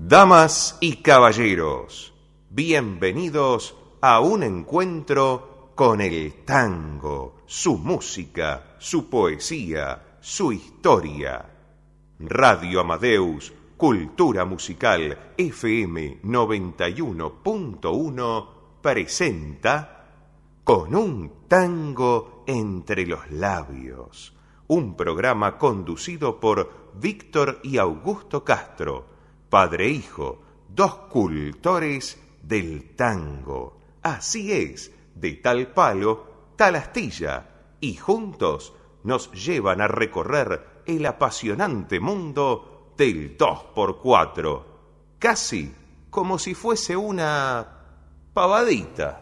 Damas y caballeros, bienvenidos a un encuentro con el tango, su música, su poesía, su historia. Radio Amadeus, Cultura Musical FM 91.1 presenta Con un tango entre los labios, un programa conducido por Víctor y Augusto Castro, padre e hijo, dos cultores del tango. Así es, de tal palo, tal astilla, y juntos nos llevan a recorrer el apasionante mundo del 2x4, casi como si fuese una pavadita.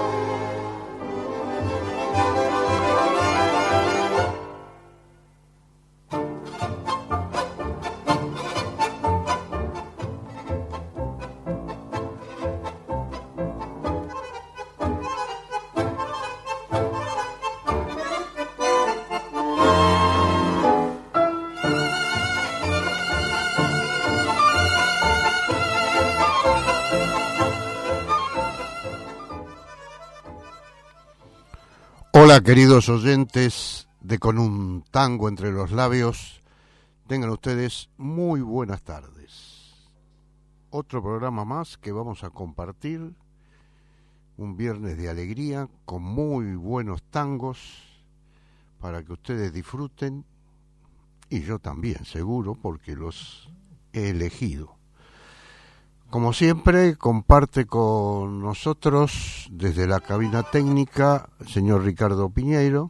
Hola, queridos oyentes de Con un tango entre los labios, tengan ustedes muy buenas tardes. Otro programa más que vamos a compartir, un viernes de alegría con muy buenos tangos para que ustedes disfruten, y yo también, seguro, porque los he elegido. Como siempre, comparte con nosotros desde la cabina técnica el señor Ricardo Piñeiro,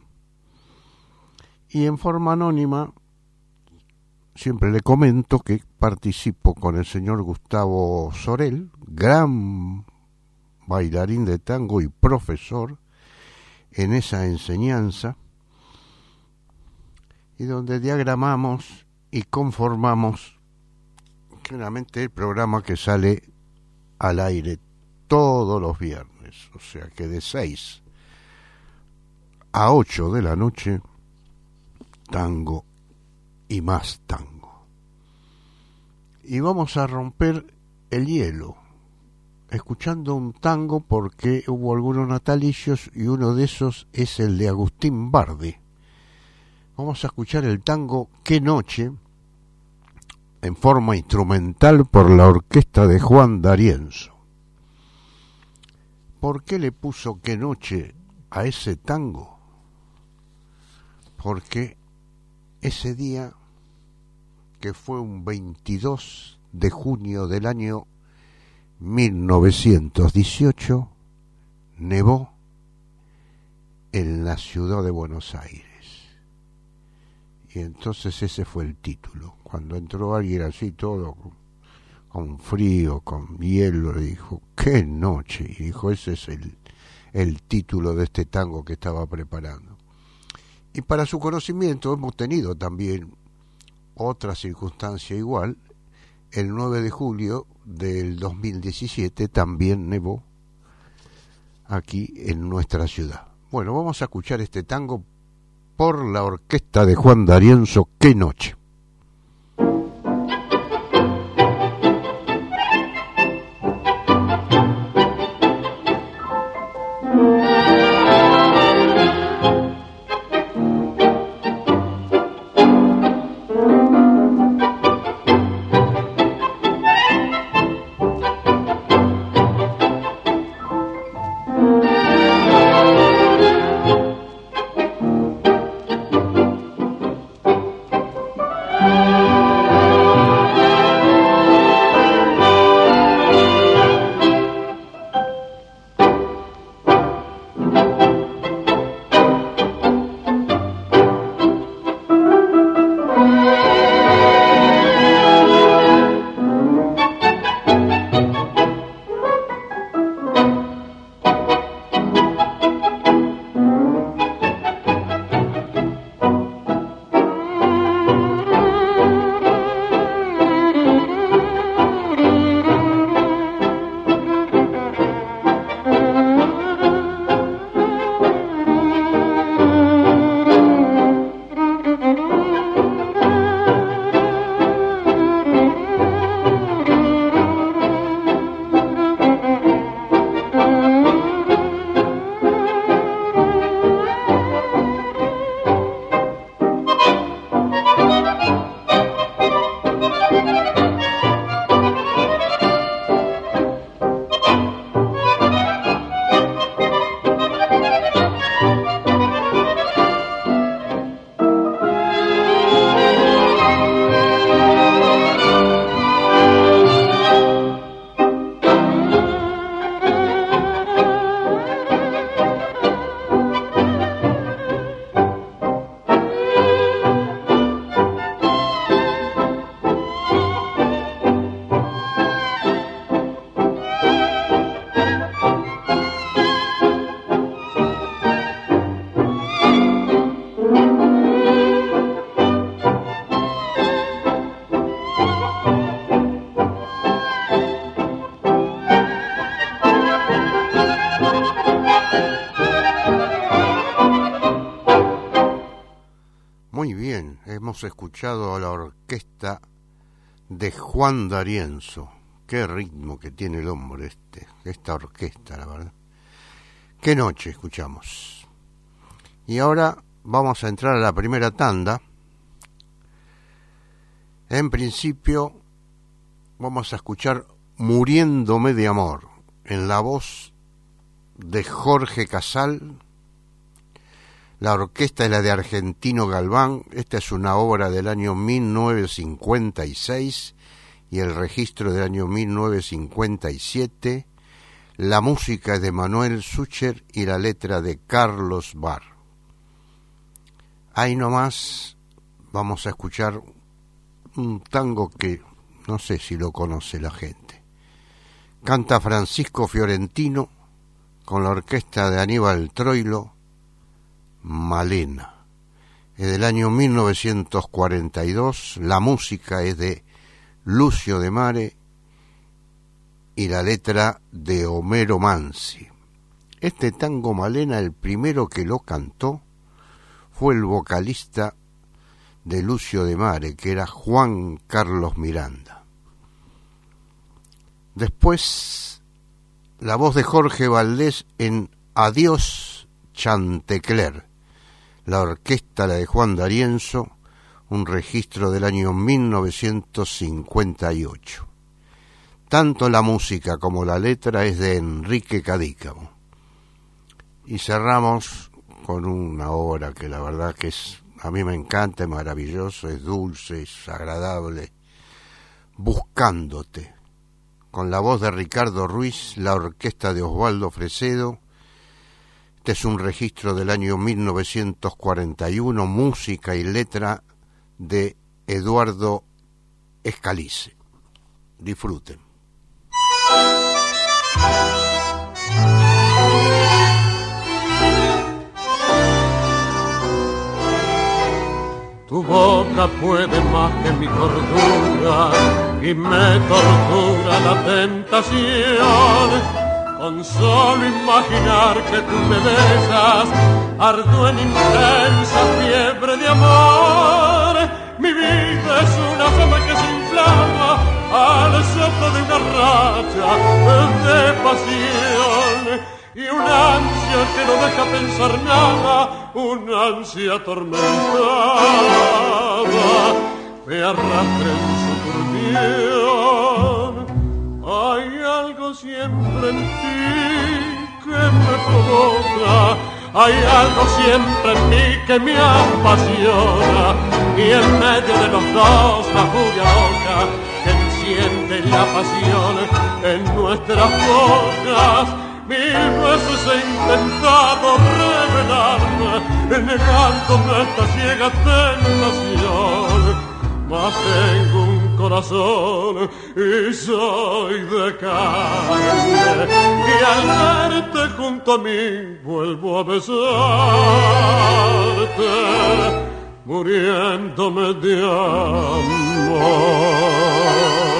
y en forma anónima siempre le comento que participo con el señor Gustavo Sorel, gran bailarín de tango y profesor en esa enseñanza, y donde diagramamos y conformamos generalmente el programa que sale al aire todos los viernes, o sea que de 6 a 8 de la noche, tango y más tango. Y vamos a romper el hielo escuchando un tango, porque hubo algunos natalicios y uno de esos es el de Agustín Bardi. Vamos a escuchar el tango Qué Noche, en forma instrumental por la orquesta de Juan D'Arienzo. ¿Por qué le puso Qué Noche a ese tango? Porque ese día, que fue un 22 de junio del año 1918, nevó en la ciudad de Buenos Aires. Y entonces ese fue el título. Cuando entró alguien así todo con frío, con hielo, le dijo, ¡qué noche! Y dijo, ese es el título de este tango que estaba preparando. Y para su conocimiento hemos tenido también otra circunstancia igual. El 9 de julio del 2017 también nevó aquí en nuestra ciudad. Bueno, vamos a escuchar este tango por la orquesta de Juan D'Arienzo, Qué Noche. Muy bien, hemos escuchado a la orquesta de Juan D'Arienzo. Qué ritmo que tiene el hombre esta orquesta, la verdad. Qué noche escuchamos. Y ahora vamos a entrar a la primera tanda. En principio vamos a escuchar Muriéndome de amor, en la voz de Jorge Casal. La orquesta es la de Argentino Galván. Esta es una obra del año 1956 y el registro del año 1957. La música es de Manuel Sucher y la letra de Carlos Barr. Ahí nomás vamos a escuchar un tango que no sé si lo conoce la gente. Canta Francisco Fiorentino con la orquesta de Aníbal Troilo, Malena. Es del año 1942, la música es de Lucio de Mare y la letra de Homero Mansi. Este tango Malena, el primero que lo cantó fue el vocalista de Lucio de Mare, que era Juan Carlos Miranda. Después, la voz de Jorge Valdés en Adiós Chantecler, la orquesta, la de Juan D'Arienzo, un registro del año 1958. Tanto la música como la letra es de Enrique Cadícamo. Y cerramos con una obra que la verdad que a mí me encanta, es maravilloso, es dulce, es agradable. Buscándote, con la voz de Ricardo Ruiz, la orquesta de Osvaldo Fresedo. Este es un registro del año 1941, música y letra de Eduardo Escalice. Disfruten. Tu boca puede más que mi cordura y me tortura la tentación. Con solo imaginar que tú me besas, ardo en intensa fiebre de amor. Mi vida es una llama que se inflama al soplo de una racha de pasión. Y una ansia que no deja pensar nada, una ansia atormentada, me arrastra en su turbión. Hay algo siempre en ti que me provoca, hay algo siempre en mí que me apasiona, y en medio de los dos la furia loca que enciende la pasión en nuestras bocas. Mil veces he intentado revelarme, negándome esta ciega tentación, mas tengo un corazón y soy de carne, y al verte junto a mí vuelvo a besarte, muriéndome de amor.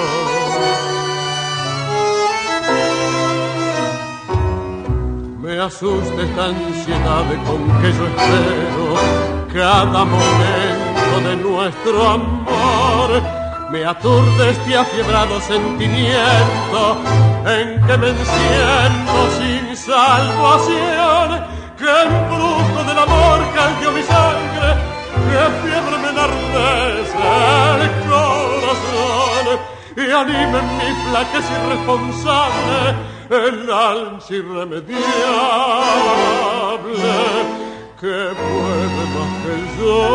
Me asusta esta ansiedad con que yo espero cada momento de nuestro amor. Me aturde este afiebrado sentimiento en que me enciendo sin salvación. Que embrujo del amor caldeó mi sangre, que fiebre me enardece el corazón y anime en mi flaqueza irresponsable el ansia irremediable que puede más que yo.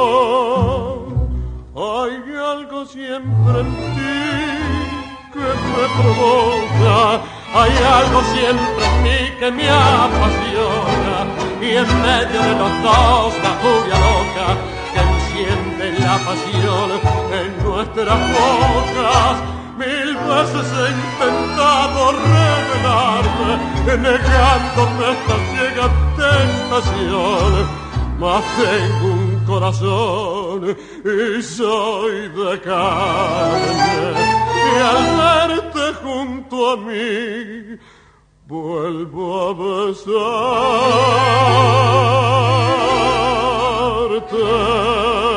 Hay algo siempre en ti que me provoca, hay algo siempre en mí que me apasiona, y en medio de los dos la furia loca que enciende la pasión en nuestras bocas. Mil veces he intentado revelarme, negándome esta ciega tentación, mas tengo un corazón y soy de carne, y al verte junto a mí vuelvo a besarte.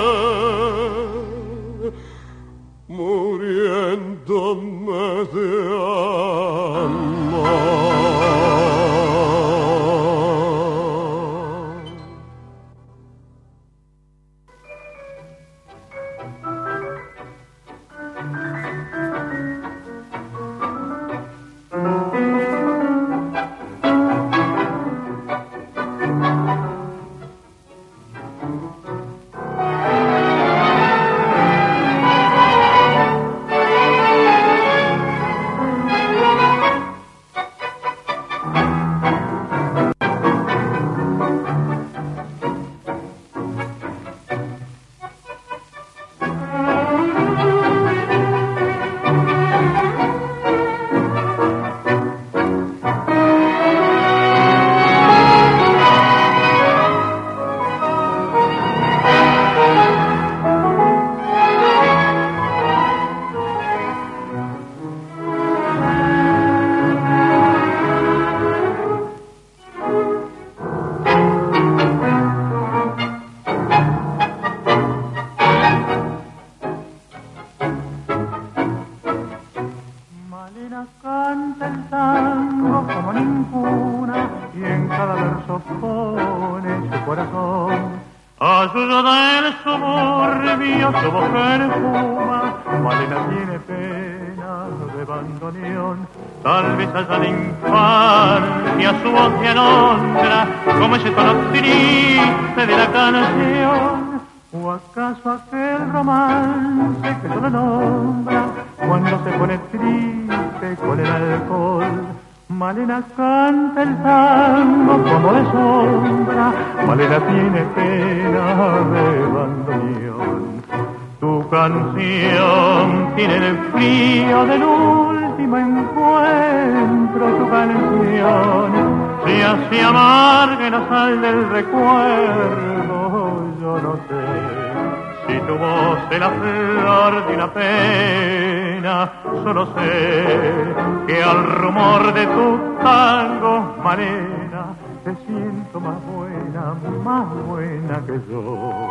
pone su corazón. Ayuda del suburbio su voz perfuma, Malena tiene pena de bandoneón. Tal vez haya la infancia su voz de alondra, como ese tono triste de la canción. ¿O acaso aquel romance que solo nombra cuando se pone triste con el alcohol? Malena canta el tango como de sombra, Malena tiene pena de bandoneón. Tu canción tiene el frío del último encuentro, tu canción se hace amarga la sal del recuerdo. Yo no sé si tu voz es la flor de una pena, solo sé que al rumor de tu tango, Malena, te siento más buena que yo.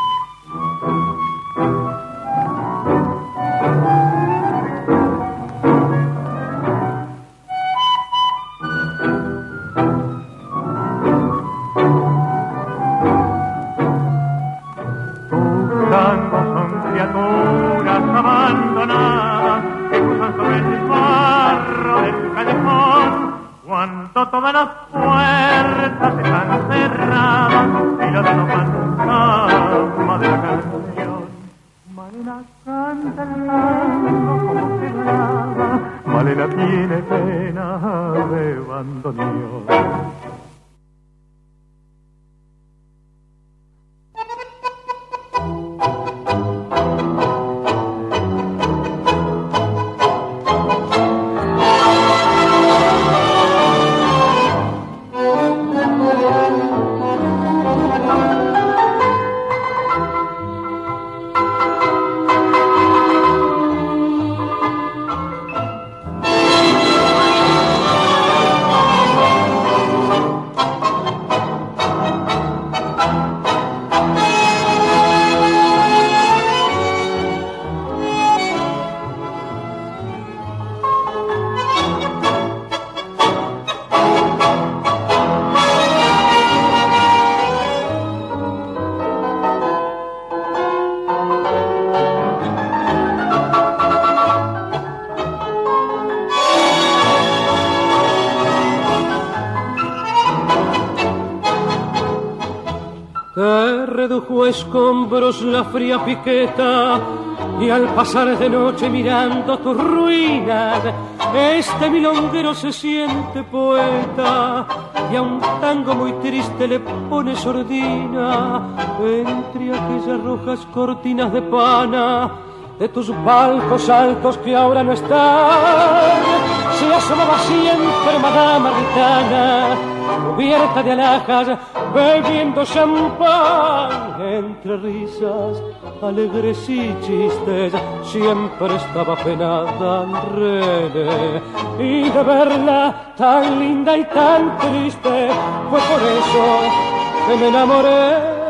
Abandonadas que cruzan sobre el barro del callejón, cuando todas las puertas están cerradas y la no fantasma de la canción. Malena canta el tango como que lloraba, Malena tiene pena de bandoneón. Redujo a escombros la fría piqueta y al pasar de noche mirando tus ruinas, este milonguero se siente poeta y a un tango muy triste le pone sordina. Entre aquellas rojas cortinas de pana de tus palcos altos que ahora no están, se asomaba siempre madama gitana, cubierta de alhajas, bebiendo champán. Entre risas, alegres y chistes, siempre estaba penada René, y de verla tan linda y tan triste, fue por eso que me enamoré.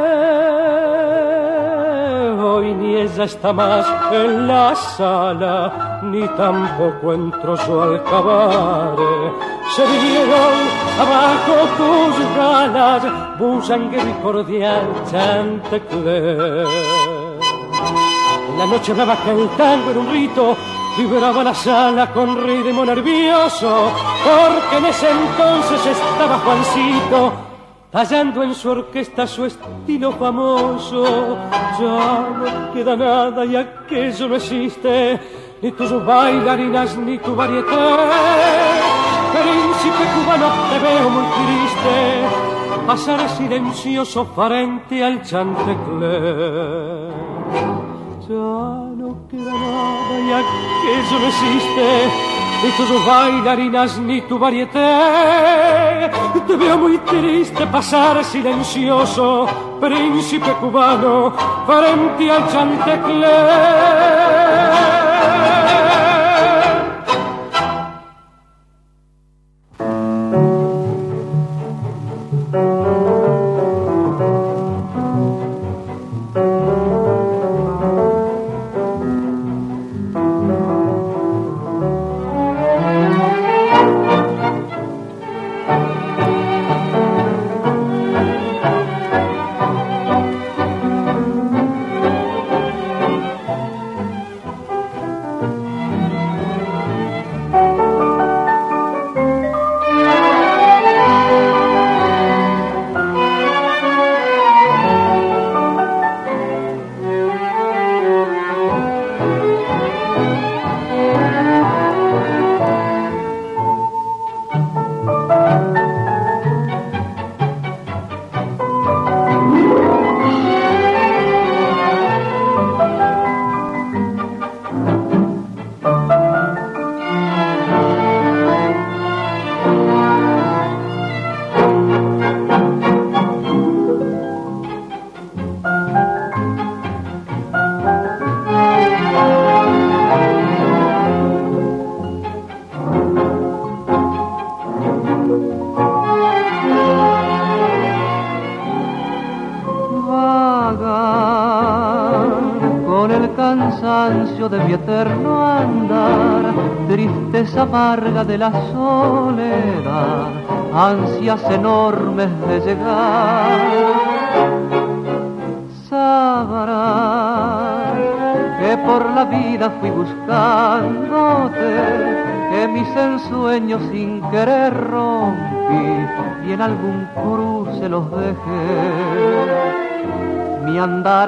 Hoy ni ella está más en la sala, ni tampoco entró su alcabaret. Se vinieron abajo tus galas, busanguero y cordial Chantecler. En la noche hablaba que el tango era un rito, vibraba la sala con ritmo nervioso, porque en ese entonces estaba Juancito tallando en su orquesta su estilo famoso. Ya no queda nada y aquello no existe, ni tus bailarinas ni tu varieté. Príncipe cubano, te veo muy triste, pasar silencioso frente al Chantecler. Ya no queda nada y aquello no existe, ni tus bailarinas ni tu varieté. Te veo muy triste pasar silencioso, príncipe cubano, frente al Chantecler. cansancio de mi eterno andar, tristeza amarga de la soledad, ansias enormes de llegar. Sabrás que por la vida fui buscándote, que mis ensueños sin querer rompí y en algún cruce los dejé. Mi andar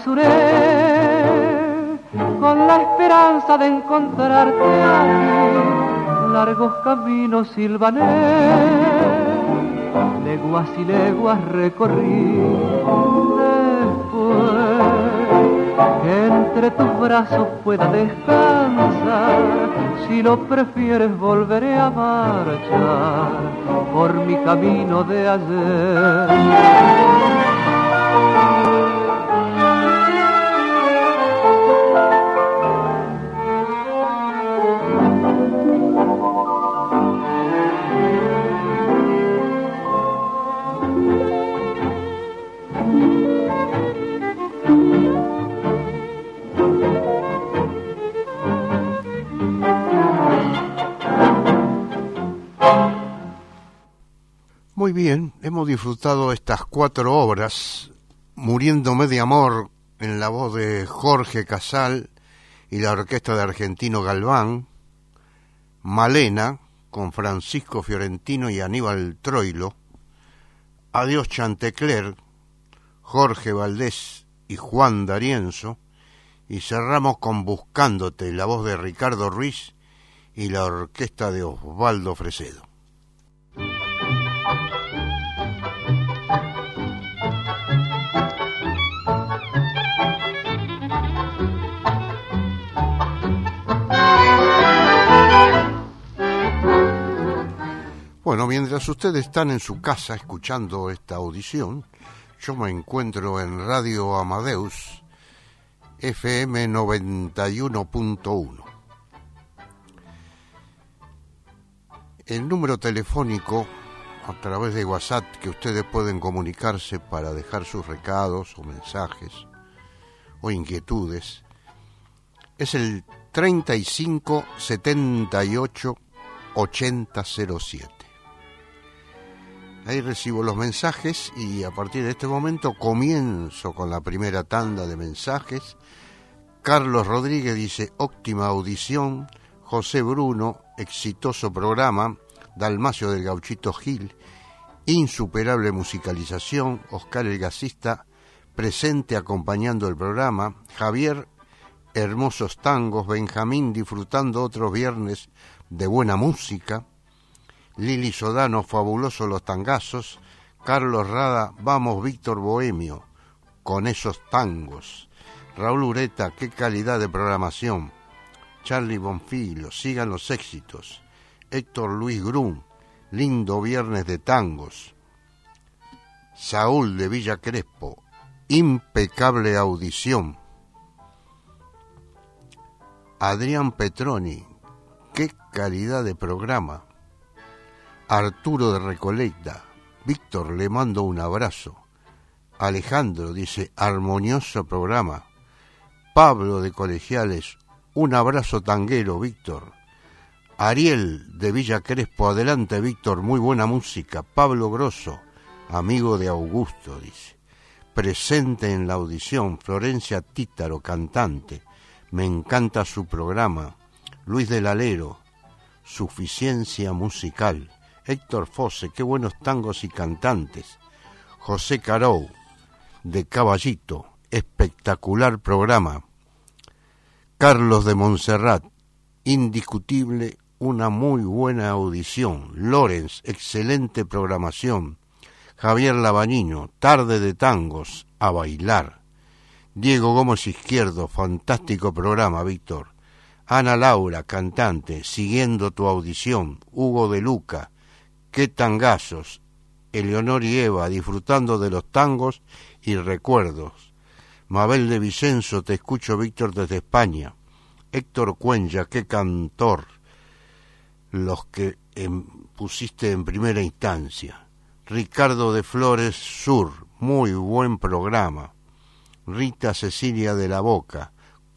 apresuré con la esperanza de encontrarte aquí, largos caminos silvané, leguas y leguas recorrí. Después que entre tus brazos pueda descansar, si lo prefieres volveré a marchar por mi camino de ayer. Muy bien, hemos disfrutado estas 4 obras, Muriéndome de amor en la voz de Jorge Casal y la orquesta de Argentino Galván, Malena con Francisco Fiorentino y Aníbal Troilo, Adiós Chantecler, Jorge Valdés y Juan D'Arienzo, y cerramos con Buscándote, la voz de Ricardo Ruiz y la orquesta de Osvaldo Fresedo. Bueno, mientras ustedes están en su casa escuchando esta audición, yo me encuentro en Radio Amadeus, FM 91.1. El número telefónico a través de WhatsApp que ustedes pueden comunicarse para dejar sus recados o mensajes o inquietudes es el 35 78 8007. Ahí recibo los mensajes y a partir de este momento comienzo con la primera tanda de mensajes. Carlos Rodríguez dice, óptima audición. José Bruno, exitoso programa. Dalmacio del Gauchito Gil, insuperable musicalización. Oscar el Gasista, presente acompañando el programa. Javier, hermosos tangos. Benjamín, disfrutando otros viernes de buena música. Lili Sodano, fabulosos los tangazos. Carlos Rada, vamos Víctor Bohemio, con esos tangos. Raúl Ureta, qué calidad de programación. Charlie Bonfilo, sigan los éxitos. Héctor Luis Grun, lindo viernes de tangos. Saúl de Villa Crespo, impecable audición. Adrián Petroni, qué calidad de programa. Arturo de Recoleta, Víctor, le mando un abrazo. Alejandro dice, armonioso programa. Pablo de Colegiales, un abrazo tanguero, Víctor. Ariel de Villa Crespo, adelante Víctor, muy buena música. Pablo Grosso, amigo de Augusto, dice. Presente en la audición, Florencia Títaro, cantante. Me encanta su programa. Luis del Alero, suficiencia musical. Héctor Fosse, qué buenos tangos y cantantes. José Carou, de Caballito, espectacular programa. Carlos de Montserrat, indiscutible, una muy buena audición. Lorenz, excelente programación. Javier Labañino, tarde de tangos, a bailar. Diego Gómez Izquierdo, fantástico programa, Víctor. Ana Laura, cantante, siguiendo tu audición. Hugo de Luca, qué tangazos. Eleonor y Eva, disfrutando de los tangos y recuerdos. Mabel de Vicenzo, te escucho, Víctor, desde España. Héctor Cuenya, qué cantor, los que pusiste en primera instancia. Ricardo de Flores Sur, muy buen programa. Rita Cecilia de la Boca,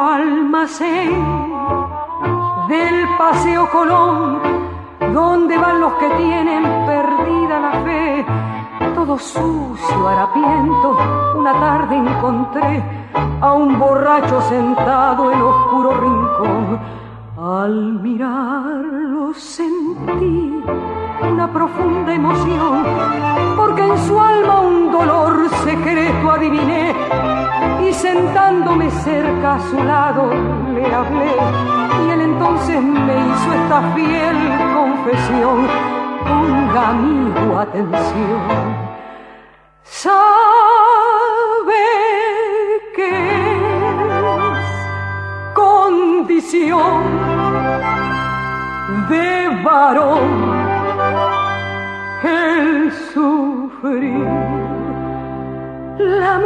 almacén del Paseo Colón, donde van los que tienen perdida la fe. Todo sucio, harapiento, una tarde encontré a un borracho sentado en oscuro rincón. Al mirarlo sentí una profunda emoción, porque en su alma un dolor secreto adiviné, y sentándome cerca a su lado le hablé, y él entonces me hizo esta fiel confesión. Ponga, amigo, atención. Sabe que es condición de varón el sufrir. La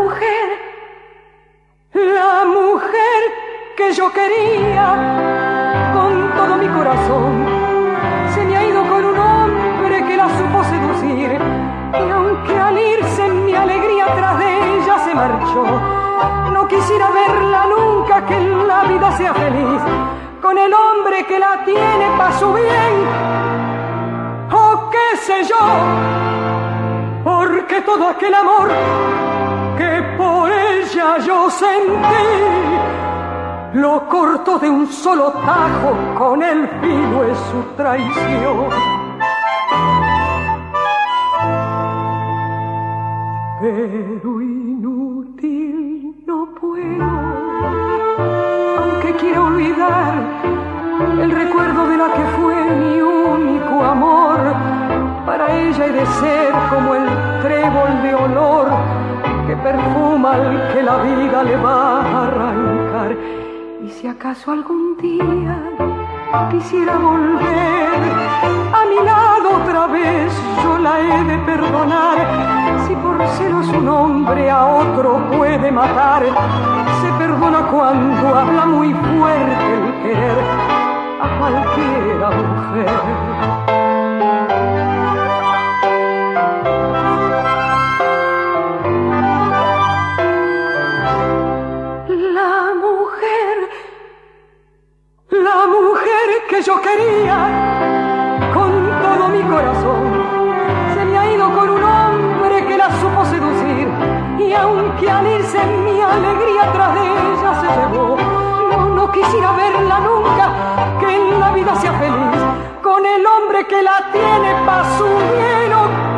mujer que yo quería con todo mi corazón, se me ha ido con un hombre que la supo seducir, y aunque al irse mi alegría tras de ella se marchó, no quisiera verla nunca, que en la vida sea feliz con el hombre que la tiene pa' su bien, o qué sé yo, porque todo aquel amor que por ella yo sentí lo cortó de un solo tajo, con el filo es su traición. Pero inútil no puedo, aunque quiera olvidar el recuerdo de la que fue mi único amor. Para ella he de ser como el trébol de olor que perfuma al que la vida le va a arrancar. Y si acaso algún día quisiera volver a mi lado otra vez, yo la he de perdonar. Si por celos un hombre a otro puede matar, se perdona cuando habla muy fuerte el querer a cualquiera mujer. La mujer que yo quería con todo mi corazón, se me ha ido con un hombre que la supo seducir, y aunque al irse mi alegría tras de ella se llevó, no quisiera verla nunca, que en la vida sea feliz con el hombre que la tiene pa' su bien,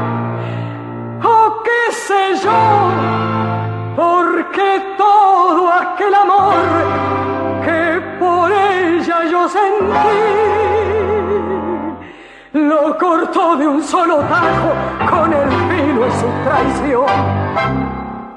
o qué sé yo, porque todo aquel amor que por ella yo sentí lo cortó de un solo tajo, con el filo de su traición.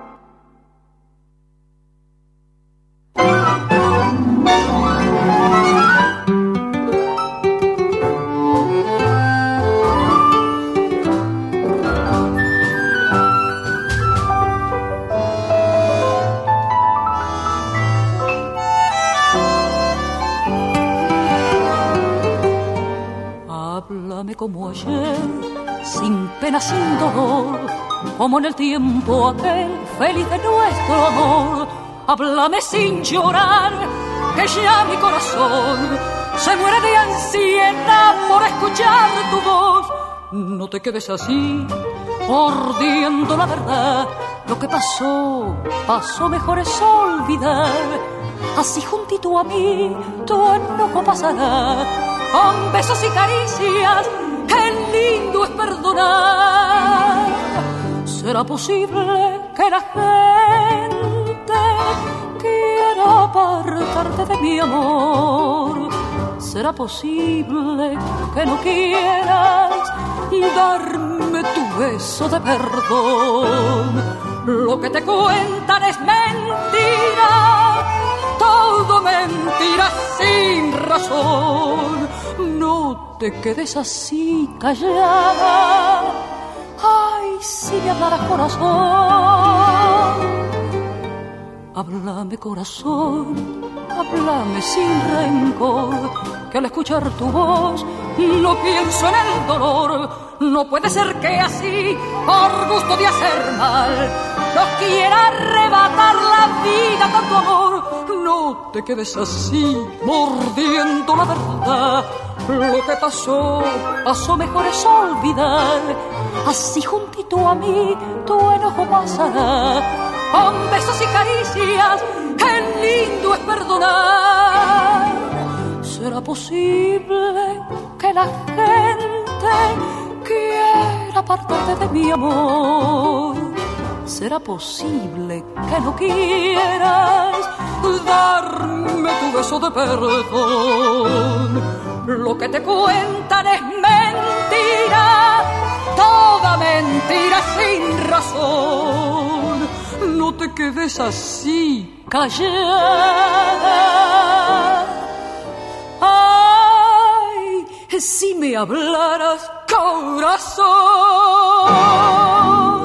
Como ayer, sin pena, sin dolor, como en el tiempo aquel feliz de nuestro amor. Háblame sin llorar, que ya mi corazón se muere de ansiedad por escuchar tu voz. No te quedes así, mordiendo la verdad. Lo que pasó, mejor es olvidar. Así juntito a mí, tu enojo pasará, con besos y caricias, qué lindo es perdonar. ¿Será posible que la gente quiera apartarte de mi amor? ¿Será posible que no quieras darme tu beso de perdón? Lo que te cuentan es mentira, todo mentira sin razón. No te quedes así callada, ay, si me hablaras corazón. Háblame corazón, háblame sin rencor, que al escuchar tu voz no pienso en el dolor. No puede ser que así, por gusto de hacer mal, nos quiera arrebatar la vida con tu amor. no te quedes así, mordiendo la verdad. Lo que pasó, pasó, mejor es olvidar. Así juntito a mí, tu enojo pasará. Con besos y caricias, qué lindo es perdonar. ¿Será posible que la gente quiera apartarte de mi amor? ¿Será posible que no quieras darme tu beso de perdón? Lo que te cuentan es mentira, toda mentira sin razón. No te quedes así, callada. Ay, si me hablaras, corazón.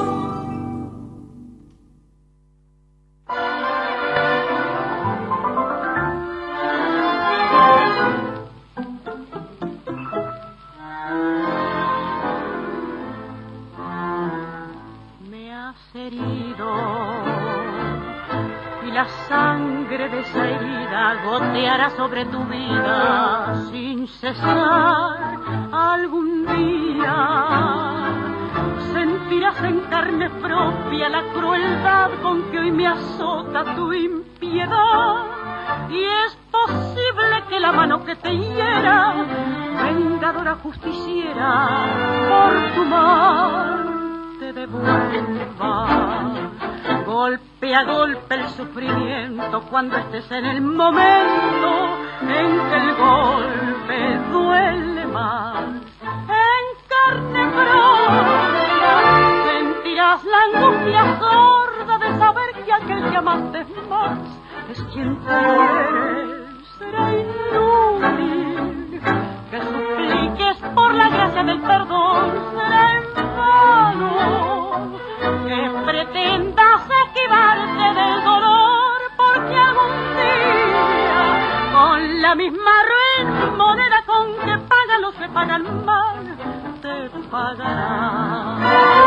Y la sangre de esa herida goteará sobre tu vida sin cesar. Algún día sentirás en carne propia la crueldad con que hoy me azota tu impiedad. Y es posible que la mano que te hiera, vengadora justiciera, por tu mal te devuelva. Golpe a golpe el sufrimiento cuando estés en el momento en que el golpe duele más. En carne propia sentirás la angustia sorda de saber que aquel que amaste más es quien te quiere. Será inútil que supliques por la gracia del perdón, será en vano que pretendas esquivarte del dolor, porque algún día con la misma ruin moneda con que pagan los que pagan mal, te pagará.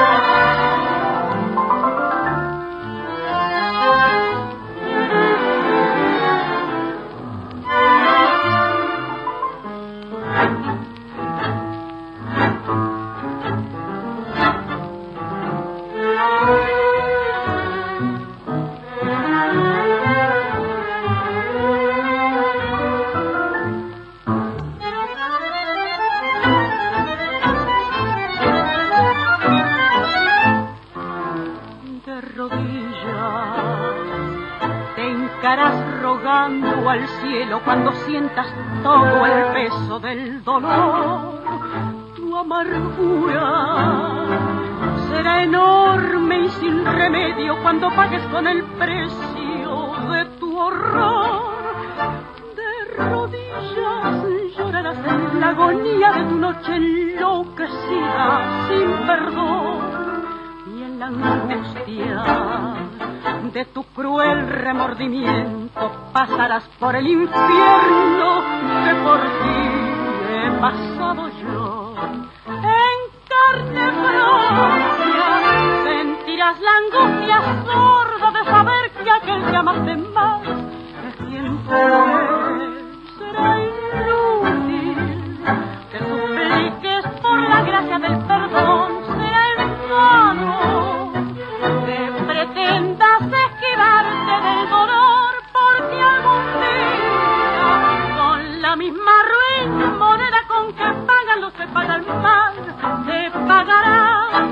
Rogando al cielo cuando sientas todo el peso del dolor. Tu amargura será enorme y sin remedio cuando pagues con el precio de tu horror. De rodillas llorarás en la agonía de tu noche enloquecida sin perdón. Y en la angustia de tu cruel remordimiento pasarás por el infierno que por ti he pasado yo. En carne propia sentirás la angustia sorda de saber que aquel que amaste más es quien fue. Será inútil que supliques por la gracia del perdón, será en vano que pretendas esquivarte del dolor, porque algún día con la misma ruin moneda con que pagan los que pagan mal, te pagará.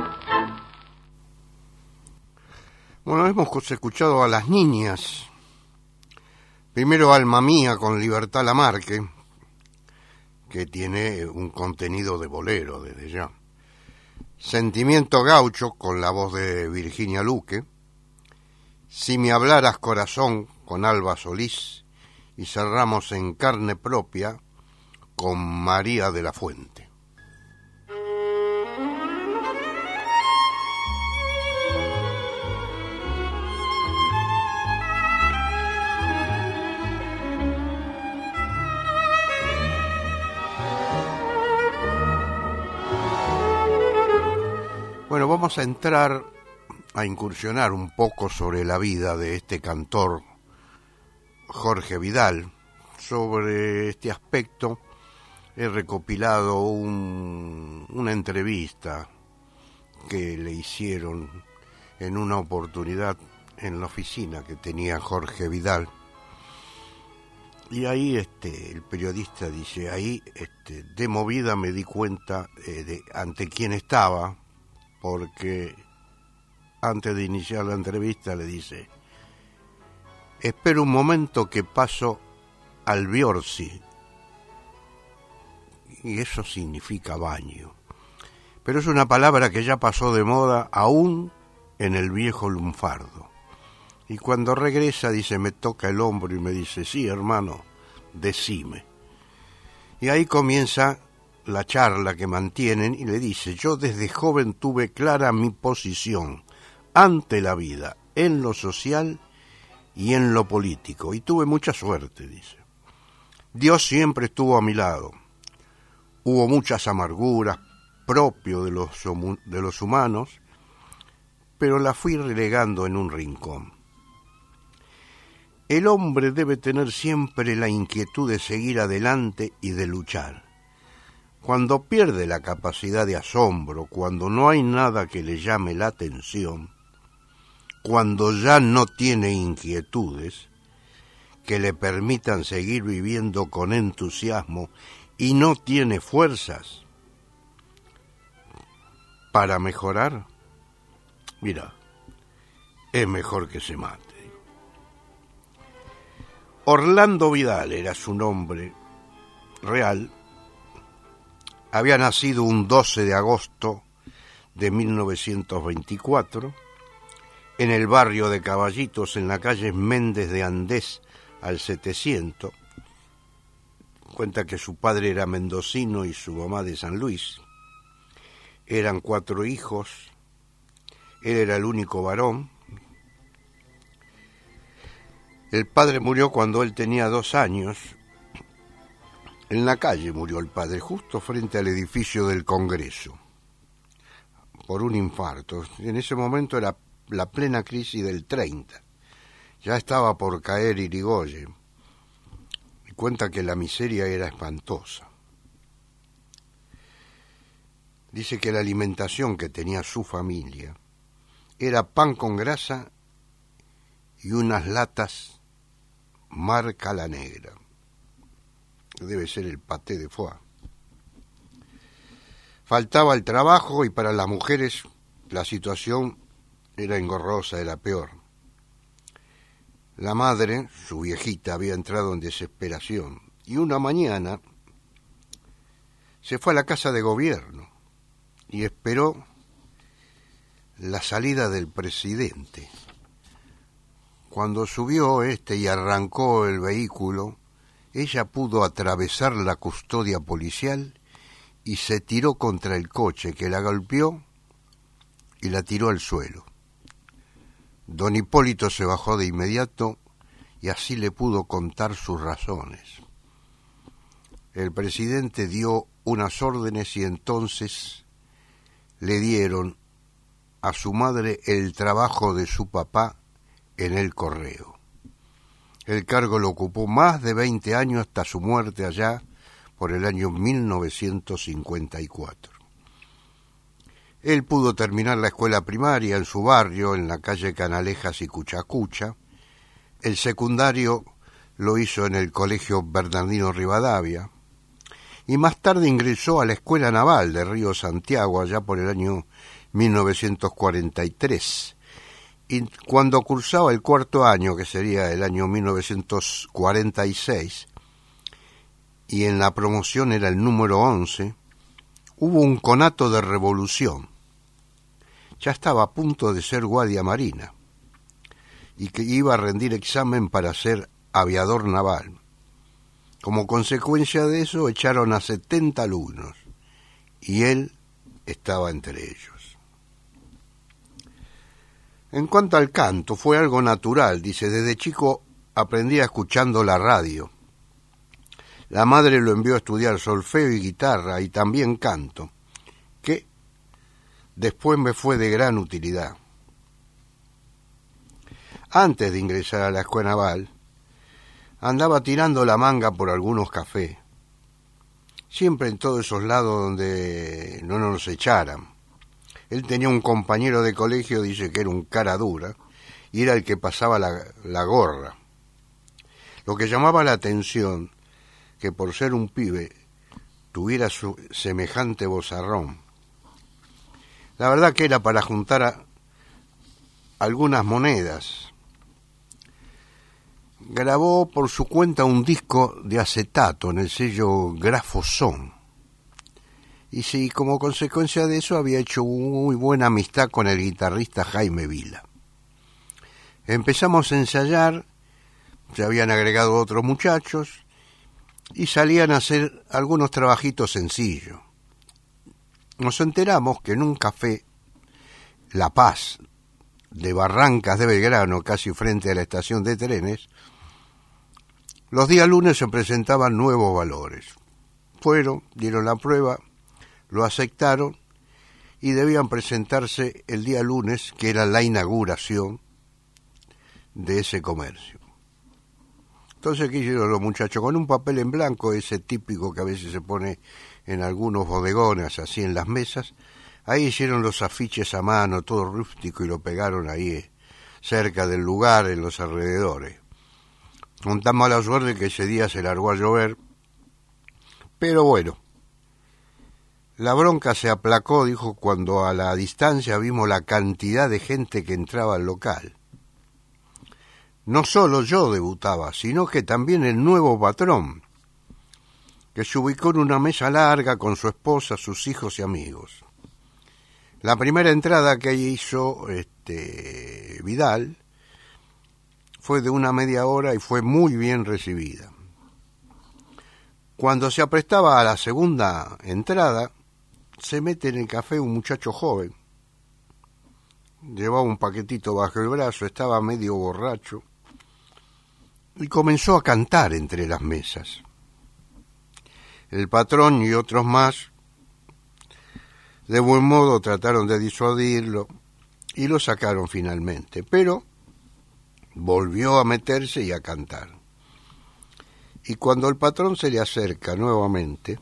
Bueno, hemos escuchado a las niñas. Primero Alma Mía con Libertad Lamarque, que tiene un contenido de bolero desde ya. Sentimiento Gaucho con la voz de Virginia Luque. Si me hablaras corazón con Alba Solís, y cerramos en Carne Propia con María de la Fuente. Bueno, vamos a incursionar un poco sobre la vida de este cantor Jorge Vidal. Sobre este aspecto he recopilado una entrevista que le hicieron en una oportunidad en la oficina que tenía Jorge Vidal. Y ahí el periodista dice, ahí de movida me di cuenta de ante quién estaba, porque antes de iniciar la entrevista le dice, espero un momento que paso al Biorsi, y eso significa baño, pero es una palabra que ya pasó de moda aún en el viejo lunfardo. Y cuando regresa, dice, me toca el hombro y me dice, sí, hermano, decime. Y ahí comienza la charla que mantienen y le dice, yo desde joven tuve clara mi posición ante la vida, en lo social y en lo político, y tuve mucha suerte, dice. Dios siempre estuvo a mi lado. Hubo muchas amarguras propio de los humanos, pero las fui relegando en un rincón. El hombre debe tener siempre la inquietud de seguir adelante y de luchar. Cuando pierde la capacidad de asombro, cuando no hay nada que le llame la atención, cuando ya no tiene inquietudes que le permitan seguir viviendo con entusiasmo y no tiene fuerzas para mejorar, mira, es mejor que se mate. Orlando Vidal era su nombre real. Había nacido un 12 de agosto de 1924 en el barrio de Caballitos, en la calle Méndez de Andés al 700. Cuenta que su padre era mendocino y su mamá de San Luis. Eran 4 hijos. Él era el único varón. El padre murió cuando él tenía 2 años. En la calle murió el padre, justo frente al edificio del Congreso, por un infarto. En ese momento era la plena crisis del 30. Ya estaba por caer Irigoyen. Y cuenta que la miseria era espantosa. Dice que la alimentación que tenía su familia era pan con grasa y unas latas marca La Negra. Debe ser el paté de foie. Faltaba el trabajo y para las mujeres la situación era engorrosa, era peor. La madre, su viejita, había entrado en desesperación y una mañana se fue a la casa de gobierno y esperó la salida del presidente. Cuando subió y arrancó el vehículo, ella pudo atravesar la custodia policial y se tiró contra el coche, que la golpeó y la tiró al suelo. Don Hipólito se bajó de inmediato y así le pudo contar sus razones. El presidente dio unas órdenes y entonces le dieron a su madre el trabajo de su papá en el correo. El cargo lo ocupó más de 20 años hasta su muerte allá por el año 1954. Él pudo terminar la escuela primaria en su barrio, en la calle Canalejas y Cuchacucha. El secundario lo hizo en el colegio Bernardino Rivadavia. Y más tarde ingresó a la Escuela Naval de Río Santiago, allá por el año 1943. Y cuando cursaba el 4º año, que sería el año 1946, y en la promoción era el número 11, hubo un conato de revolución. Ya estaba a punto de ser guardia marina y que iba a rendir examen para ser aviador naval. Como consecuencia de eso echaron a 70 alumnos y él estaba entre ellos. En cuanto al canto, fue algo natural. Dice, desde chico aprendía escuchando la radio. La madre lo envió a estudiar solfeo y guitarra y también canto, que después me fue de gran utilidad. Antes de ingresar a la escuela naval, andaba tirando la manga por algunos cafés, siempre en todos esos lados donde no nos echaran. Él tenía un compañero de colegio, dice que era un cara dura, y era el que pasaba la gorra. Lo que llamaba la atención, que por ser un pibe, tuviera su semejante vozarrón. La verdad que era para juntar algunas monedas. Grabó por su cuenta un disco de acetato en el sello Grafozón. Y sí, como consecuencia de eso había hecho muy buena amistad con el guitarrista Jaime Vila. Empezamos a ensayar, se habían agregado otros muchachos y salían a hacer algunos trabajitos sencillos. Nos enteramos que en un café, La Paz, de Barrancas de Belgrano, casi frente a la estación de trenes, los días lunes se presentaban nuevos valores. Fueron, dieron la prueba, lo aceptaron y debían presentarse el día lunes, que era la inauguración de ese comercio. Entonces, ¿qué hicieron los muchachos? Con un papel en blanco, ese típico que a veces se pone en algunos bodegones, así en las mesas, ahí hicieron los afiches a mano, todo rústico, y lo pegaron ahí cerca del lugar, en los alrededores. Con tan mala suerte que ese día se largó a llover, pero bueno, la bronca se aplacó, dijo, cuando a la distancia vimos la cantidad de gente que entraba al local. No solo yo debutaba, sino que también el nuevo patrón, que se ubicó en una mesa larga con su esposa, sus hijos y amigos. La primera entrada que hizo Vidal fue de una media hora y fue muy bien recibida. Cuando se aprestaba a la segunda entrada, se mete en el café un muchacho joven. Llevaba un paquetito bajo el brazo, estaba medio borracho y comenzó a cantar entre las mesas. El patrón y otros más, de buen modo, trataron de disuadirlo y lo sacaron finalmente, pero volvió a meterse y a cantar. Y cuando el patrón se le acerca nuevamente,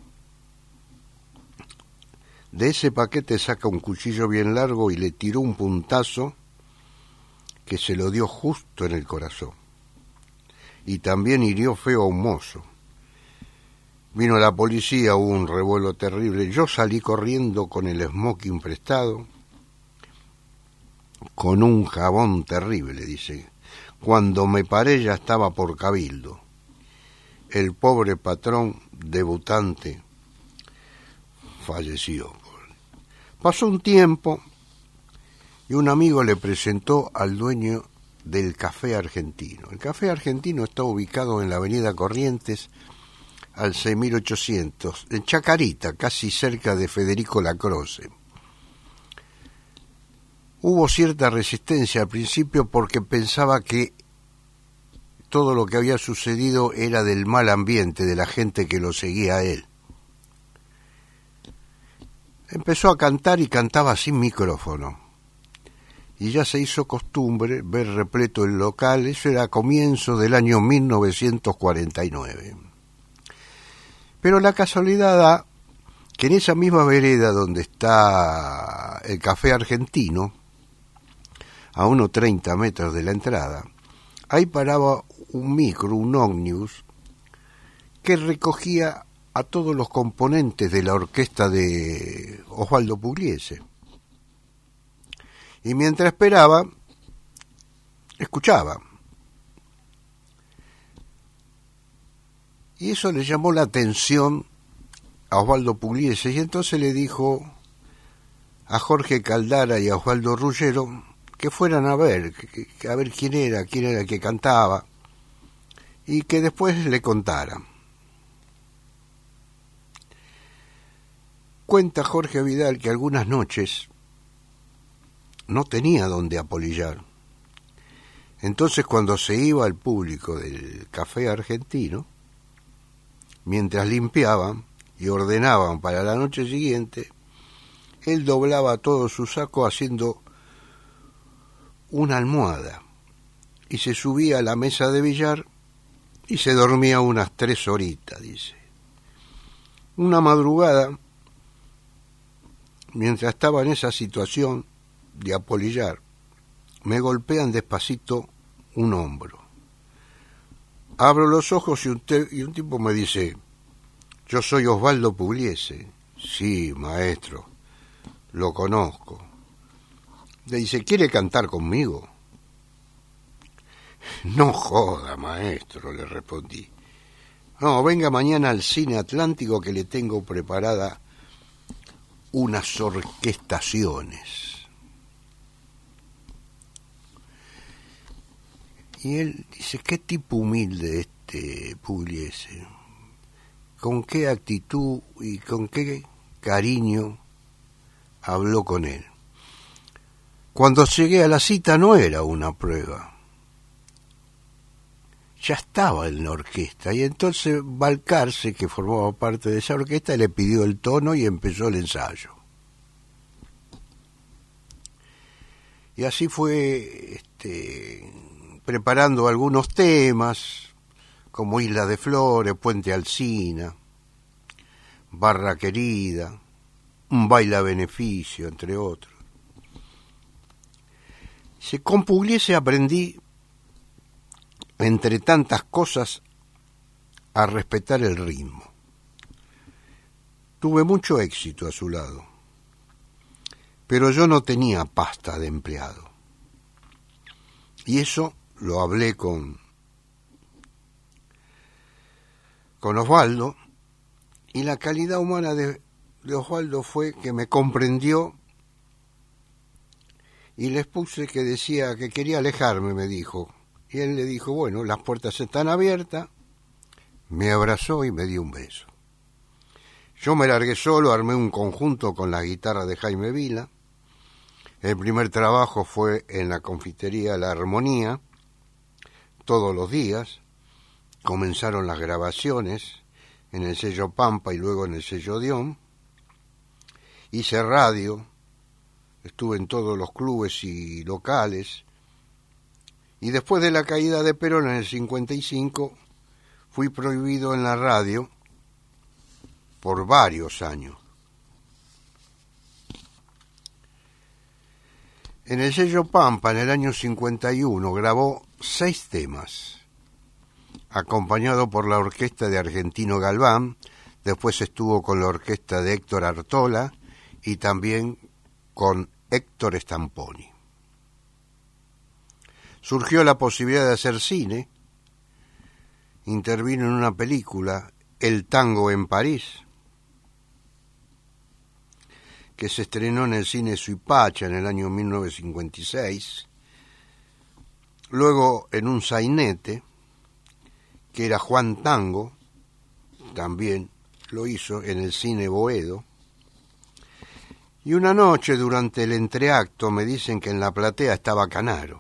de ese paquete saca un cuchillo bien largo y le tiró un puntazo que se lo dio justo en el corazón. Y también hirió feo a un mozo. Vino la policía, hubo un revuelo terrible. Yo salí corriendo con el smoking prestado, con un jabón terrible, dice. Cuando me paré ya estaba por Cabildo. El pobre patrón debutante falleció. Pasó un tiempo y un amigo le presentó al dueño del Café Argentino. El Café Argentino está ubicado en la avenida Corrientes, al 6800, en Chacarita, casi cerca de Federico Lacroze. Hubo cierta resistencia al principio porque pensaba que todo lo que había sucedido era del mal ambiente de la gente que lo seguía a él. Empezó a cantar y cantaba sin micrófono. Y ya se hizo costumbre ver repleto el local. Eso era a comienzo del año 1949. Pero la casualidad da que en esa misma vereda donde está el Café Argentino, a unos 30 metros de la entrada, ahí paraba un micro, un ómnibus, que recogía a todos los componentes de la orquesta de Osvaldo Pugliese. Y mientras esperaba, escuchaba. Y eso le llamó la atención a Osvaldo Pugliese, y entonces le dijo a Jorge Caldara y a Osvaldo Ruggero que fueran a ver quién era el que cantaba, y que después le contaran. Cuenta Jorge Vidal que algunas noches no tenía dónde apolillar. Entonces, cuando se iba al público del Café Argentino, mientras limpiaban y ordenaban para la noche siguiente, él doblaba todo su saco haciendo una almohada y se subía a la mesa de billar y se dormía unas 3 horitas, dice. Una madrugada, mientras estaba en esa situación de apolillar, me golpean despacito un hombro. Abro los ojos y un tipo me dice: yo soy Osvaldo Pugliese. Sí, maestro, lo conozco. Le dice: ¿quiere cantar conmigo? No joda, maestro, le respondí. No, venga mañana al Cine Atlántico que le tengo preparada unas orquestaciones. Y él dice: qué tipo humilde este Pugliese, con qué actitud y con qué cariño habló con él. Cuando llegué a la cita no era una prueba, ya estaba en la orquesta, y entonces Balcarce, que formaba parte de esa orquesta, le pidió el tono y empezó el ensayo. Y así fue preparando algunos temas, como Isla de Flores, Puente Alsina, Barra Querida, Un baile a beneficio, entre otros. Con Pugliese aprendí, entre tantas cosas, a respetar el ritmo. Tuve mucho éxito a su lado, pero yo no tenía pasta de empleado. Y eso lo hablé con Osvaldo, y la calidad humana de Osvaldo fue que me comprendió, y les puse que decía que quería alejarme, me dijo. Y él le dijo: bueno, las puertas están abiertas. Me abrazó y me dio un beso. Yo me largué solo, armé un conjunto con la guitarra de Jaime Vila. El primer trabajo fue en la confitería La Armonía, todos los días. Comenzaron las grabaciones en el sello Pampa y luego en el sello Dion. Hice radio, estuve en todos los clubes y locales. Y después de la caída de Perón en el 55, fui prohibido en la radio por varios años. En el sello Pampa, en el año 51, grabó 6 temas, acompañado por la orquesta de Argentino Galván. Después estuvo con la orquesta de Héctor Artola y también con Héctor Stamponi. Surgió la posibilidad de hacer cine. Intervino en una película, El tango en París, que se estrenó en el cine Suipacha en el año 1956. Luego en un sainete, que era Juan Tango, también lo hizo en el cine Boedo. Y una noche durante el entreacto me dicen que en la platea estaba Canaro.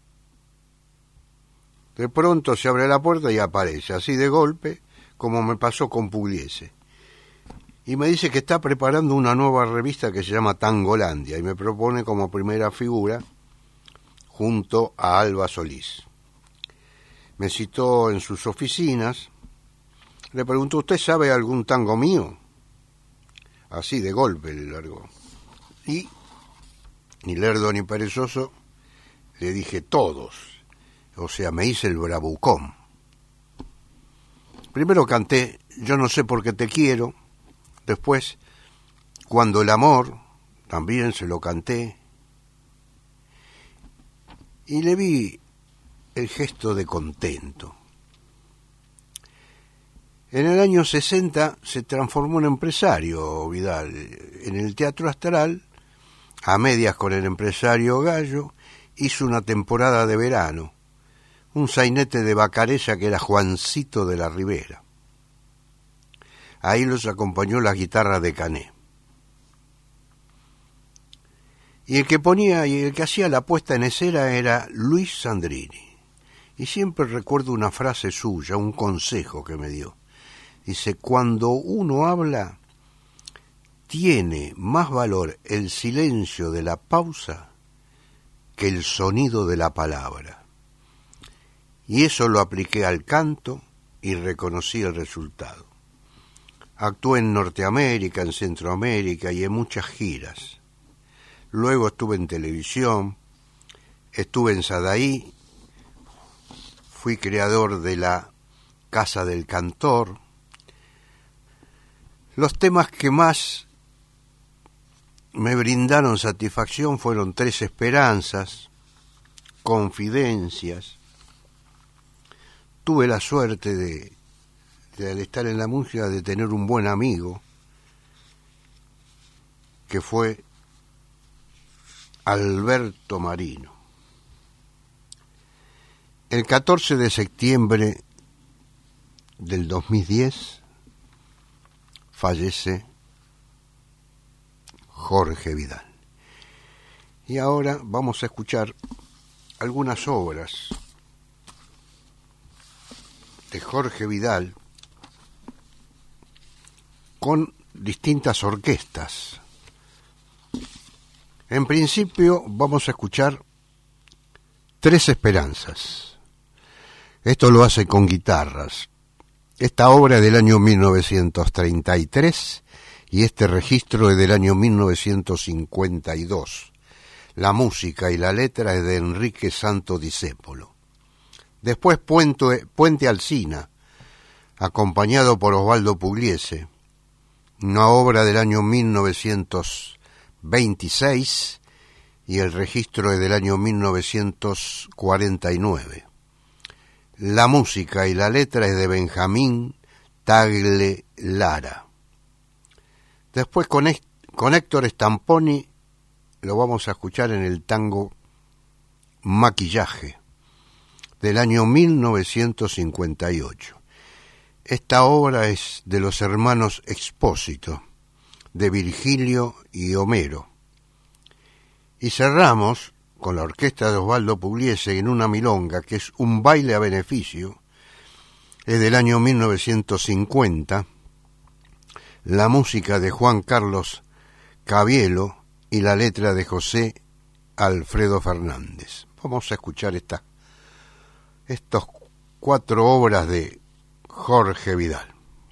De pronto se abre la puerta y aparece, así de golpe, como me pasó con Pugliese. Y me dice que está preparando una nueva revista que se llama Tangolandia y me propone como primera figura junto a Alba Solís. Me citó en sus oficinas, le preguntó: ¿usted sabe algún tango mío? Así de golpe le largó. Y, ni lerdo ni perezoso, le dije: todos. O sea, me hice el bravucón. Primero canté Yo no sé por qué te quiero. Después, Cuando el amor, también se lo canté. Y le vi el gesto de contento. En el año 60 se transformó en empresario Vidal. En el Teatro Astral, a medias con el empresario Gallo, hizo una temporada de verano. Un sainete de Bacareza que era Juancito de la Ribera. Ahí los acompañó la guitarra de Cané. Y el que ponía y el que hacía la puesta en escena era Luis Sandrini. Y siempre recuerdo una frase suya, un consejo que me dio. Dice: cuando uno habla, tiene más valor el silencio de la pausa que el sonido de la palabra. Y eso lo apliqué al canto y reconocí el resultado. Actué en Norteamérica, en Centroamérica y en muchas giras. Luego estuve en televisión, estuve en Sadaí, fui creador de la Casa del Cantor. Los temas que más me brindaron satisfacción fueron Tres Esperanzas, Confidencias. Tuve la suerte de al estar en la música, de tener un buen amigo, que fue Alberto Marino. El 14 de septiembre del 2010 fallece Jorge Vidal. Y ahora vamos a escuchar algunas obras de Jorge Vidal con distintas orquestas. En principio vamos a escuchar Tres Esperanzas. Esto lo hace con guitarras. Esta obra es del año 1933 y este registro es del año 1952. La música y la letra es de Enrique Santo Discépolo. Después Puente Alsina, acompañado por Osvaldo Pugliese, una obra del año 1926 y el registro es del año 1949. La música y la letra es de Benjamín Tagle Lara. Después con Héctor Stamponi lo vamos a escuchar en el tango Maquillaje del año 1958. Esta obra es de los hermanos Expósito, de Virgilio y Homero. Y cerramos con la orquesta de Osvaldo Pugliese en una milonga, que es un baile a beneficio, es del año 1950, la música de Juan Carlos Cavielo y la letra de José Alfredo Fernández. Vamos a escuchar estas 4 obras de Jorge Vidal.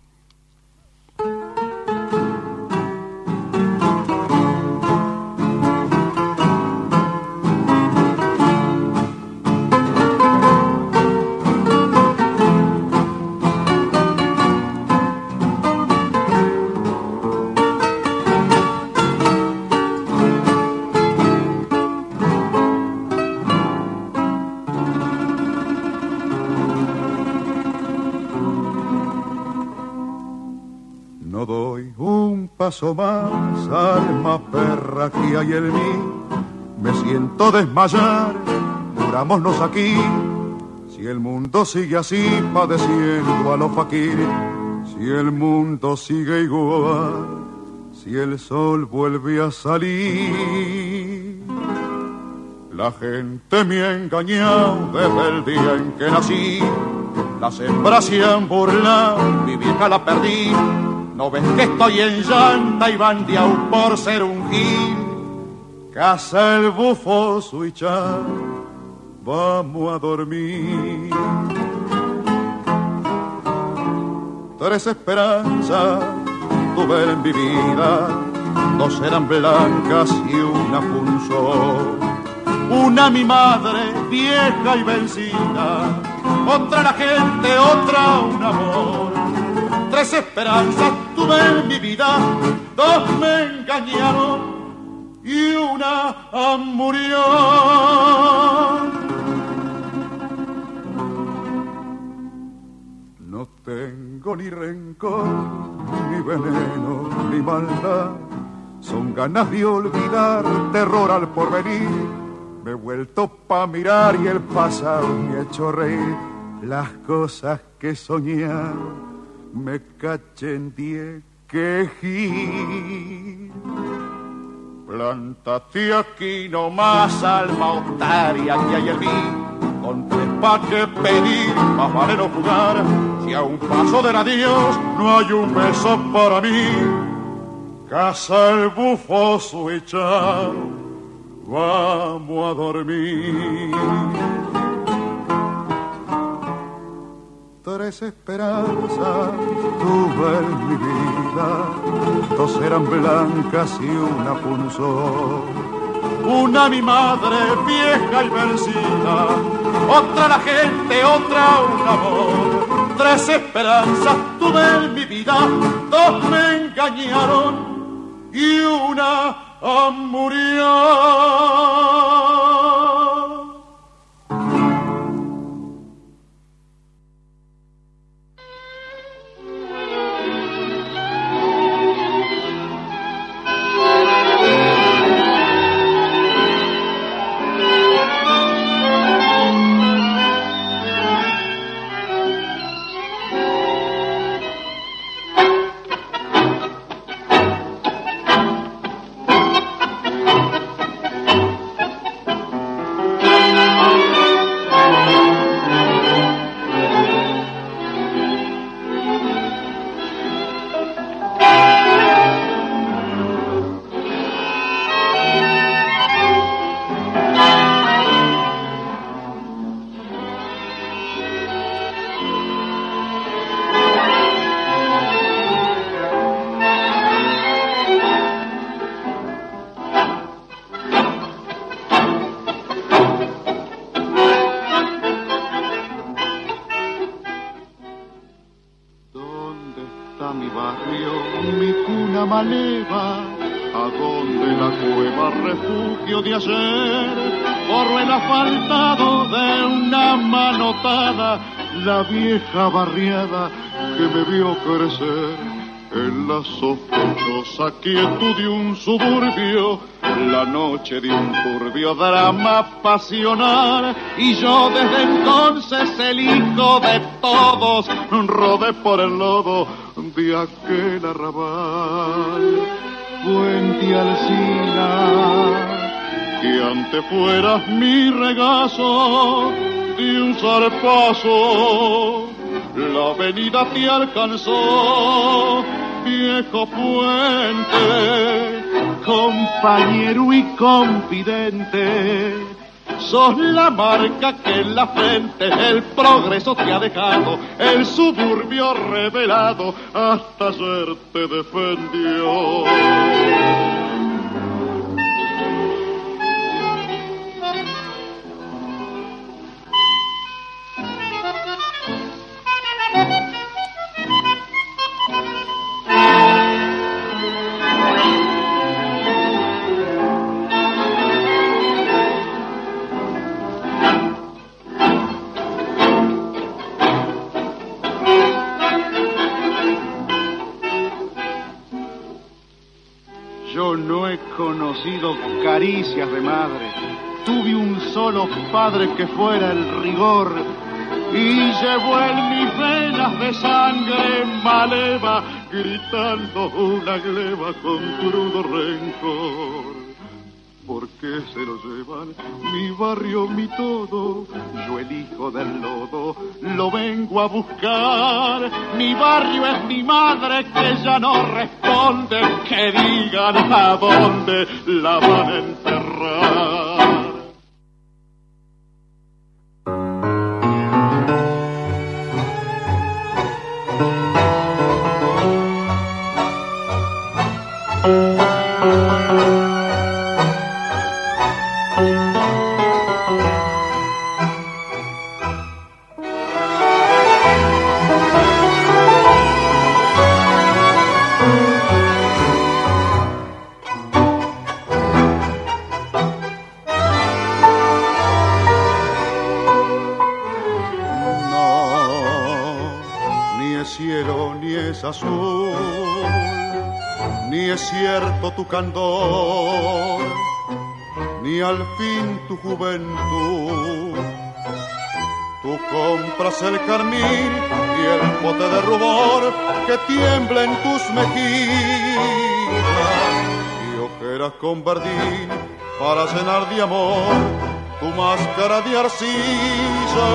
Paso más, alma perra que hay en mí, me siento desmayar, murámonos aquí. Si el mundo sigue así, padeciendo a los faquires, si el mundo sigue igual, si el sol vuelve a salir. La gente me ha engañado desde el día en que nací, las hembras se han burlado, mi vieja la perdí. ¿No ves que estoy en llanta y bandeado por ser un gil? Casa el bufo suicha, vamos a dormir. Tres esperanzas tuve en mi vida, 2 eran blancas y una punzó. Una mi madre, vieja y vencida, otra la gente, otra un amor. 3 esperanzas tuve en mi vida, 2 me engañaron y una murió. No tengo ni rencor, ni veneno, ni maldad, son ganas de olvidar, terror al porvenir. Me he vuelto pa' mirar y el pasado me ha hecho reír, las cosas que soñaba me cachen 10 quejí. Plántate aquí nomás, alma otaria que hay en mí, con 3 pa' que pedir, más vale no jugar. Si a un paso del adiós no hay un beso para mí, casa el bufo suicha, vamos a dormir. 3 esperanzas tuve en mi vida, 2 eran blancas y una punzó. Una mi madre vieja y vencida, otra la gente, otra un amor. 3 esperanzas tuve en mi vida, 2 me engañaron y una murió. De ayer, borro el asfaltado de una manotada, la vieja barriada que me vio crecer en la sospechosa quietud de un suburbio, la noche de un turbio drama pasional, y yo desde entonces el hijo de todos rodé por el lodo de aquel arrabal. Fuente Alsina, que antes fueras mi regazo de un zarpazo, la avenida te alcanzó, viejo puente, compañero y confidente. Sos la marca que en la frente el progreso te ha dejado, el suburbio revelado hasta ayer te defendió. Yo no he conocido caricias de madre, tuve un solo padre que fuera el rigor, y llevó en mis venas de sangre maleva, gritando una gleba con crudo rencor. ¿Por qué se lo llevan? Mi barrio, mi todo, yo el hijo del lodo, lo vengo a buscar. Mi barrio es mi madre que ya no responde, que digan a dónde la van a enterrar. Azul, ni es cierto tu candor, ni al fin tu juventud. Tú compras el carmín y el pote de rubor que tiembla en tus mejillas, y ojeras con verdín para llenar de amor tu máscara de arcilla.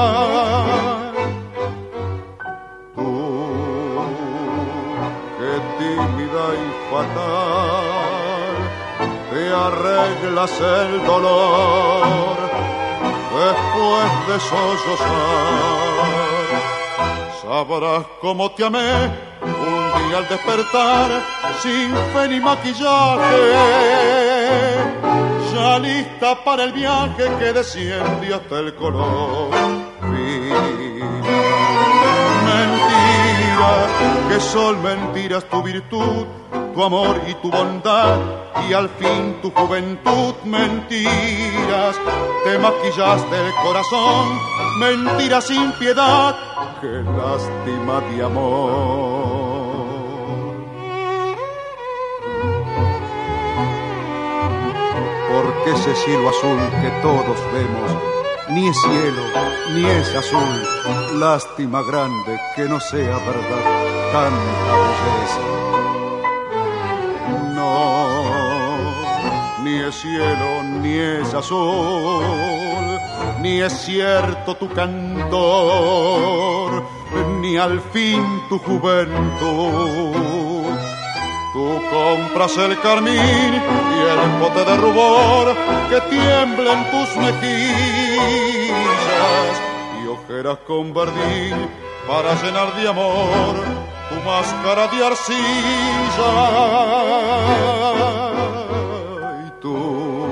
Fatal, te arreglas el dolor después de sollozar. Sabrás cómo te amé un día al despertar, sin fe ni maquillaje, ya lista para el viaje que desciende hasta el color. Mentiras, que son mentiras tu virtud, tu amor y tu bondad, y al fin tu juventud. Mentiras, te maquillaste el corazón, mentiras sin piedad, qué lástima de amor. Porque ese cielo azul que todos vemos ni es cielo, ni es azul, lástima grande que no sea verdad tanta belleza. No, ni es cielo, ni es azul, ni es cierto tu cantor, ni al fin tu juventud. Tú compras el carmín y el bote de rubor que tiembla en tus mejillas, y ojeras con verdín para llenar de amor tu máscara de arcilla. Y tú,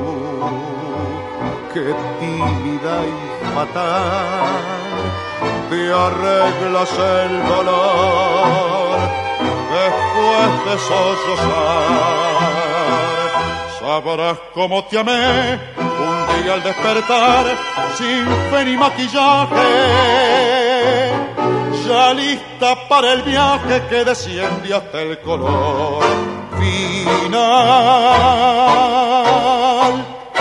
que tímida y fatal, te arreglas el dolor después de sollozar. Sabrás cómo te amé un día al despertar, sin fe ni maquillaje, ya lista para el viaje que desciende hasta el color final.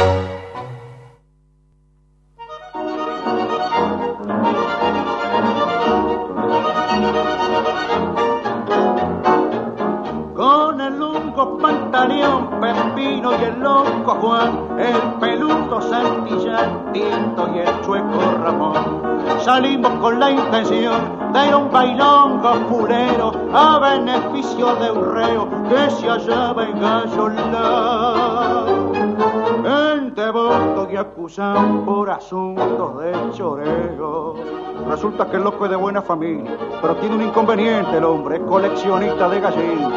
Pantaleón, Pepino y el loco Juan, el peludo Santillán, Tinto y el chueco Ramón. Salimos con la intención de ir a un bailongo fulero a beneficio de un reo que se hallaba en Gallolá. En devoto y acusado por asuntos de choreo. Resulta que el loco es de buena familia, pero tiene un inconveniente el hombre, es coleccionista de gallinas.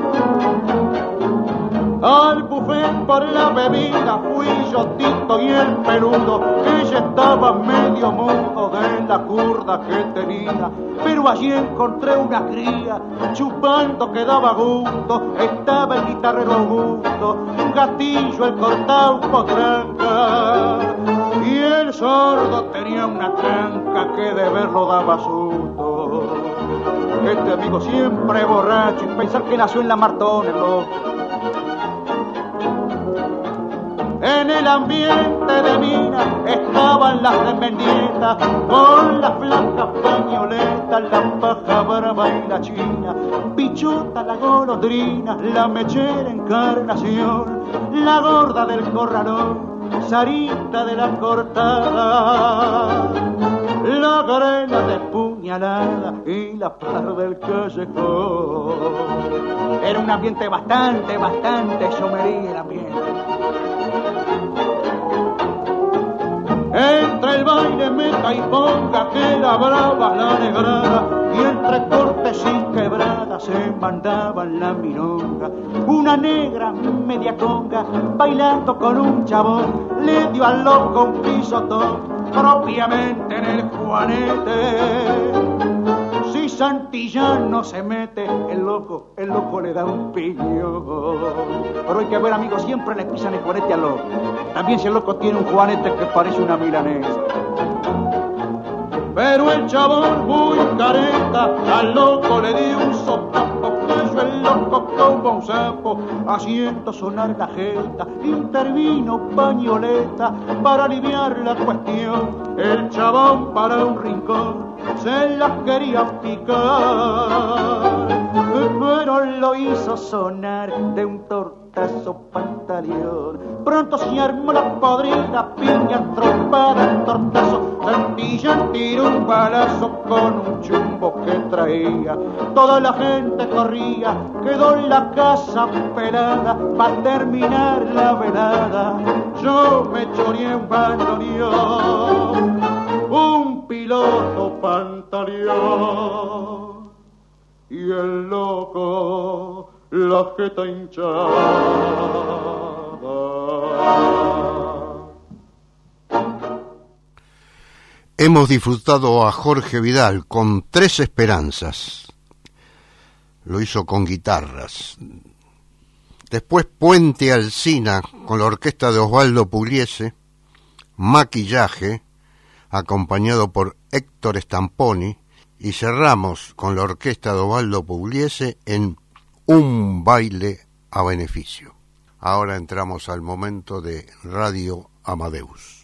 Al buffet por la bebida fui yo, Tito y el peludo, que ya estaba medio mudo de la curda que tenía. Pero allí encontré una cría, chupando que daba gusto, estaba el guitarrero Augusto, un gatillo, el cortado potranca, y el sordo tenía una tranca que de verlo daba susto. Este amigo siempre borracho y pensar que nació en la Martone, loco. En el ambiente de mina estaban las desmendietas, con las blancas pañoletas, la paja brava y la china, Pichota la golondrina, la mechera Encarnación, la gorda del corralón, Sarita de la cortada, la grena de puñalada y la par del callejón. Era un ambiente bastante chomería el ambiente. Entre el baile meta y ponga que la brava la negrada, y entre cortes sin quebrada se mandaban la milonga. Una negra media conga bailando con un chabón le dio al loco un pisotón propiamente en el juanete. Si Santillán no se mete, el loco le da un piñón. Pero hay que ver, amigos, siempre le pisan el juanete al loco. También si el loco tiene un juanete que parece una milanesa. Pero el chabón muy careta al loco le dio un sopapo, cayó el loco como un sapo, haciendo sonar la jeta. Intervino Pañoleta para aliviar la cuestión. El chabón para un rincón se las quería picar, pero lo hizo sonar de un tortazo Pantaleón. Pronto se armó la podrida, piña trompada, tortazo. Santillán tiró un balazo con un chumbo que traía. Toda la gente corría, quedó en la casa pelada para terminar la velada. Yo me choreé un bandoneón, un piloto Pantaleón. el loco, la jeta hinchada. Hemos disfrutado a Jorge Vidal con Tres Esperanzas. Lo hizo con guitarras. Después Puente Alsina con la orquesta de Osvaldo Pugliese, Maquillaje, acompañado por Héctor Stamponi, y cerramos con la orquesta de Osvaldo Pugliese en Un baile a beneficio. Ahora entramos al momento de Radio Amadeus.